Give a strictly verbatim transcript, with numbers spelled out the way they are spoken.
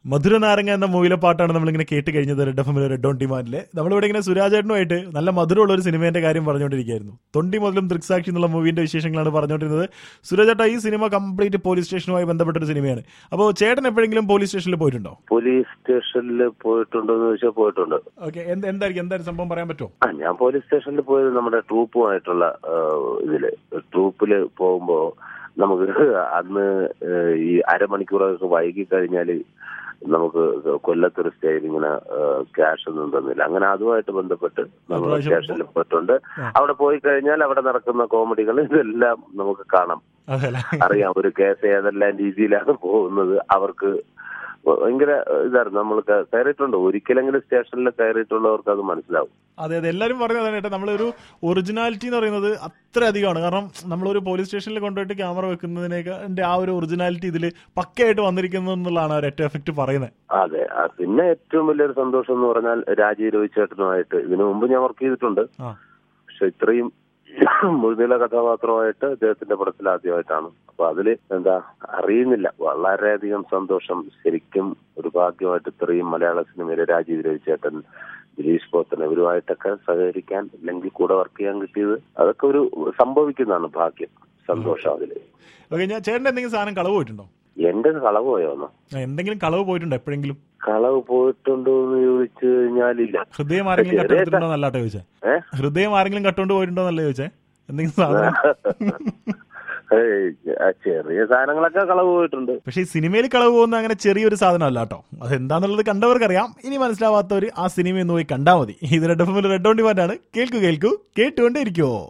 മധുര നാരങ്ങ എന്ന മൂവിലെ പാട്ടാണ് നമ്മളിങ്ങനെ കേട്ട് കഴിഞ്ഞത് റെഡ് എഫ് എമ്മിലെ റെഡ് ഓൺ ഡിമാൻഡിലെ. നമ്മളിവിടെ ഇങ്ങനെ സുരാജേട്ടനുമായിട്ട് നല്ല മധുരമുള്ള ഒരു സിനിമേന്റെ കാര്യം പറഞ്ഞുകൊണ്ടിരിക്കുകയായിരുന്നു. തൊണ്ടി മുതലും ദൃക്സാക്ഷി എന്നുള്ള മൂവിന്റെ വിശേഷങ്ങളാണ് പറഞ്ഞുകൊണ്ടിരുന്നത്. സുരാജേട്ട, ഈ സിനിമ കംപ്ലീറ്റ് പോലീസ് സ്റ്റേഷനുമായി ബന്ധപ്പെട്ട ഒരു സിനിമയാണ്. അപ്പോൾ ചേട്ടൻ എപ്പോഴെങ്കിലും പോലീസ് സ്റ്റേഷനിൽ പോയിട്ടുണ്ടോ? പോലീസ് സ്റ്റേഷനിൽ പോയിട്ടുണ്ടോ എന്ന് ചോദിച്ചാൽ പോയിട്ടുണ്ട്. ഓക്കെ, എന്തായിരിക്കും എന്തായാലും സംഭവം പറയാൻ പറ്റുമോ? ആ, ഞാൻ പോലീസ് സ്റ്റേഷനിൽ പോയത് നമ്മുടെ ട്രൂപ്പുമായിട്ടുള്ള ഇതില് ട്രൂപ്പില് പോകുമ്പോ നമുക്ക് അന്ന് ഈ അരമണിക്കൂറൊക്കെ വൈകി കഴിഞ്ഞാല് നമുക്ക് കൊല്ലത്തൊരു സ്റ്റേയിൽ ഇങ്ങനെ ക്യാഷ് ഒന്നും തന്നില്ല. അങ്ങനെ അതുമായിട്ട് ബന്ധപ്പെട്ട് നമ്മൾ സ്റ്റേഷനിൽ പോയിട്ടുണ്ട്. അവിടെ പോയി കഴിഞ്ഞാൽ അവിടെ നടക്കുന്ന കോമഡികൾ ഇതെല്ലാം നമുക്ക് കാണാം, അറിയാം. ഒരു കേസ് ഏതെല്ലാം രീതിയിലാണ് പോകുന്നത്. അവർക്ക് ഭയങ്കര ഇതായിരുന്നു. നമ്മൾ കയറിയിട്ടുണ്ട്, ഒരിക്കലെങ്കിലും സ്റ്റേഷനിൽ കയറിയിട്ടുള്ളവർക്ക് അത് മനസ്സിലാവും. അതെ അതെ, എല്ലാവരും പറഞ്ഞതാണ് കേട്ടോ. നമ്മളൊരു ഒറിജിനാലിറ്റി എന്ന് പറയുന്നത് അത്ര അധികമാണ്. കാരണം നമ്മളൊരു പോലീസ് സ്റ്റേഷനിൽ കൊണ്ടുപോയിട്ട് ക്യാമറ വെക്കുന്നതിനേക്കാൾ ആ ഒരു ഒറിജിനാലിറ്റി ഇതിൽ പക്കയായിട്ട് വന്നിരിക്കുന്നു എന്നുള്ളതാണ് അവർ ഏറ്റവും എഫക്റ്റ് പറയുന്നത്. അതെ, പിന്നെ ഏറ്റവും വലിയൊരു സന്തോഷം എന്ന് പറഞ്ഞാൽ രാജീവ് രവി ചേട്ടനുമായിട്ട് ഇതിനു മുമ്പ് ഞാൻ വർക്ക് ചെയ്തിട്ടുണ്ട്. പക്ഷെ ഇത്രയും മുഴുനീള കഥാപാത്രമായിട്ട് അദ്ദേഹത്തിന്റെ പടത്തിൽ ആദ്യമായിട്ടാണ്. അപ്പൊ അതില് എന്താ അറിയുന്നില്ല, വളരെയധികം സന്തോഷം. ശരിക്കും ഒരു ഭാഗ്യമായിട്ട് ഇത്രയും മലയാള സിനിമയിലെ രാജീവ് രവി ചേട്ടൻ, ദിലീഷ് പോത്തൻ ഇവരുമായിട്ടൊക്കെ സഹകരിക്കാൻ അല്ലെങ്കിൽ കൂടെ വർക്ക് ചെയ്യാൻ കിട്ടിയത് അതൊക്കെ ഒരു സംഭവിക്കുന്നതാണ് ഭാഗ്യം, സന്തോഷം അതില്. ഓക്കെ, ഞാൻ ചേട്ടൻ്റെ എന്തെങ്കിലും സാധനം കളവ് പോയിട്ടുണ്ടോ? എന്റെ കളവ് പോയോന്നോ? എന്തെങ്കിലും കളവ് പോയിട്ടുണ്ടോ എപ്പോഴെങ്കിലും? കളവ് പോയിട്ടുണ്ടോ എന്ന് ചോദിച്ചു കഴിഞ്ഞാലില്ല. ഹൃദയം ആരെങ്കിലും കട്ടെടുത്തിട്ടുണ്ടോ നല്ലാട്ടോ ചോദിച്ചേ? ഹൃദയം ആരെങ്കിലും കട്ടുകൊണ്ട് പോയിട്ടുണ്ടോ എന്നല്ല ചോദിച്ചേ? എന്തെങ്കിലും സാധനം ചെറിയ സാധനങ്ങളൊക്കെ കളവ് പോയിട്ടുണ്ട്. പക്ഷെ ഈ സിനിമയിൽ കളവ് പോകുന്ന അങ്ങനെ ചെറിയൊരു സാധനം അല്ല കേട്ടോ. അതെന്താന്നുള്ളത് കണ്ടവർക്കറിയാം. ഇനി മനസ്സിലാവാത്തവർ ആ സിനിമ ഒന്ന് പോയി കണ്ടാൽ മതി. ഇത് റെഡ് എഫ് എമ്മിൽ റെഡ് ഓൺ ഡിമാൻഡ് ആണ്. കേൾക്കൂ കേൾക്കൂ കേട്ടുകൊണ്ടേ ഇരിക്കുവോ.